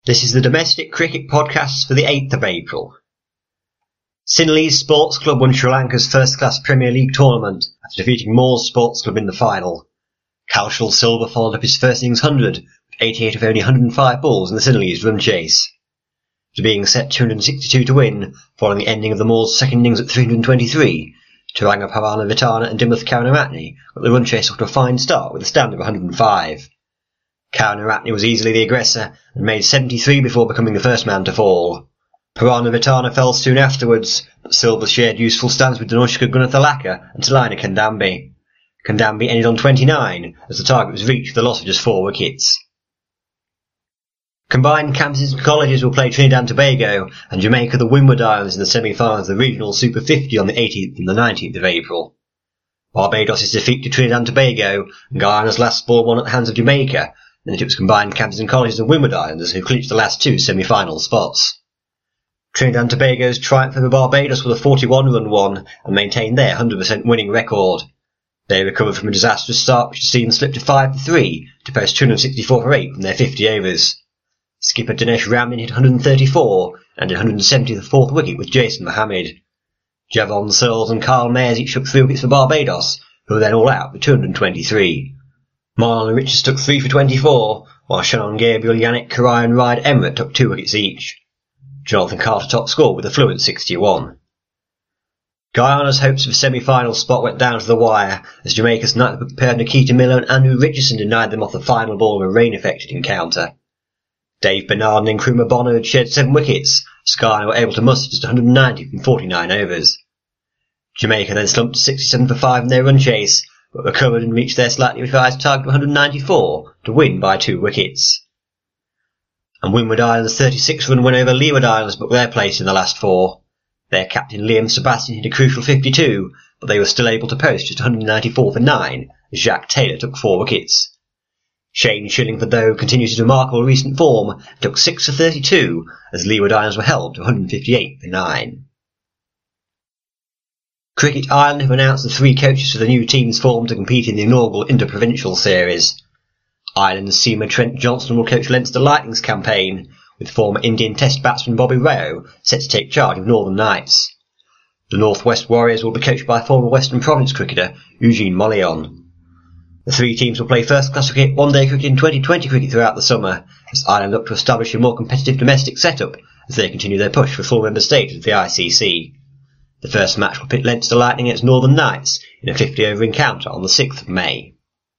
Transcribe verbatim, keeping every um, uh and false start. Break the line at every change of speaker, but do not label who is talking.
This is the Domestic Cricket Podcast for the eighth of April. Sinhalese Sports Club won Sri Lanka's first-class Premier League tournament after defeating Moores Sports Club in the final. Kaushal Silva followed up his first innings hundred with eighty-eight of only one hundred five balls in the Sinhalese run chase. After being set two hundred sixty-two to win, following the ending of the Moores' second innings at three hundred twenty-three, Teranga Pavanavitana and Dimuth Karunaratne got the run chase off to a fine start with a stand of one hundred five. Karunaratne was easily the aggressor and made seventy-three before becoming the first man to fall. Pavanavitana fell soon afterwards, but Silva shared useful stands with Danushka Gunathalaka and Talina Kandambi. Kandambi ended on twenty-nine as the target was reached with a loss of just four wickets. Combined campuses and colleges will play Trinidad and Tobago and Jamaica the Windward Islands in the semi-finals of the Regional Super fifty on the eighteenth and the nineteenth of April. Barbados' defeat to Trinidad and Tobago and Guyana's last ball won at the hands of Jamaica, and it was combined campuses and colleges and Windward Islanders who clinched the last two semi-final spots. Trinidad and Tobago's triumph over Barbados with a forty-one run one and maintained their one hundred percent winning record. They recovered from a disastrous start which had seen them slip to five for three to post two hundred sixty-four for eight from their fifty overs. Skipper Dinesh Ramlin hit one hundred thirty-four and did one hundred seventy the fourth wicket with Jason Mohammed. Javon Searles and Carl Mayers each took three wickets for Barbados, who were then all out for two hundred twenty-three. Marlon Richards took three for twenty-four, while Shannon Gabriel, Yannick Karai and Ryan Emmerich took two wickets each. Jonathan Carter topped score with a fluent sixty-one. Guyana's hopes of a semi-final spot went down to the wire as Jamaica's nightly prepared Nikita Miller and Andrew Richardson denied them off the final ball of a rain-affected encounter. Dave Bernard and Nkrumah Bonner had shared seven wickets, as Guyana were able to muster just one hundred ninety from forty-nine overs. Jamaica then slumped to sixty-seven for five in their run chase, but recovered and reached their slightly revised target of one hundred ninety-four to win by two wickets. And Windward Islands' thirty-six run win over Leeward Islands booked their place in the last four. Their captain Liam Sebastian hit a crucial fifty-two, but they were still able to post just one hundred ninety-four for nine, as Jacques Taylor took four wickets. Shane Shillingford, though, continues his remarkable recent form, took six for thirty-two, as Leeward Islands were held to one hundred fifty-eight for nine. Cricket Ireland have announced the three coaches for the new teams formed to compete in the inaugural Interprovincial Series. Ireland's seamer Trent Johnson will coach Leinster Lightning's campaign, with former Indian Test batsman Bobby Rao set to take charge of Northern Knights. The North West Warriors will be coached by former Western Province cricketer Eugene Mollion. The three teams will play first-class cricket, one-day cricket and twenty twenty cricket throughout the summer, as Ireland look to establish a more competitive domestic setup as they continue their push for full member status of the I C C. The first match will pit Leinster Lightning against Northern Knights in a fifty-over encounter on the sixth of May.